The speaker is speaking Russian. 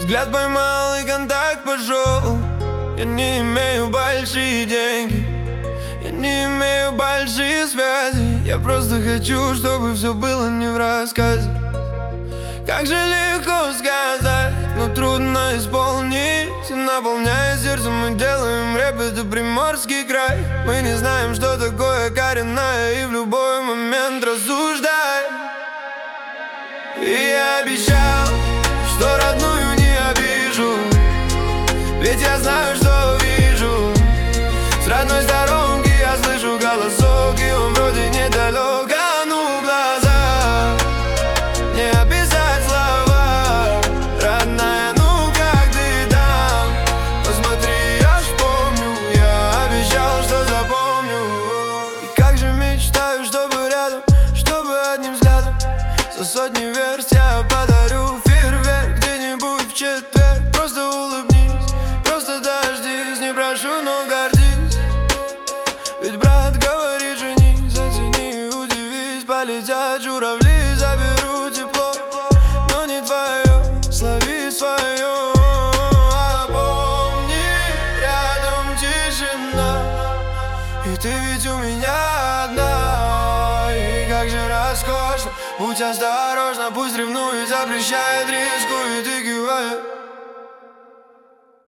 Взгляд поймал и контакт пошел. Я не имею большие деньги, я не имею большие связи. Я просто хочу, чтобы все было не в рассказе. Как же легко сказать, но трудно исполнить. Наполняя сердце, мы делаем рэп, это Приморский край. Мы не знаем, что такое коренная, и в любой момент рассуждаем. И я обещал, что родную не обижу, ведь я знаю, что вижу. С родной сторонки я слышу голосок, и он вроде недалек. А ну глаза, не описать слова. Родная, ну как ты там? Посмотри, я ж помню, я обещал, что запомню. И как же мечтаю, чтобы рядом, чтобы одним взглядом за сотни верст я подарю фейерверк где-нибудь в четверг. Просто улыбнись, просто дождись, не прошу, но гордись. Ведь брат говорит, женись, оцени и удивись. Полетят журавли, заберу тепло, но не твое, слови свое. А помни, рядом тишина, и ты ведь у меня одна. И как же роскошно, будь осторожна, пусть ревнует, запрещает, рискует и кивает.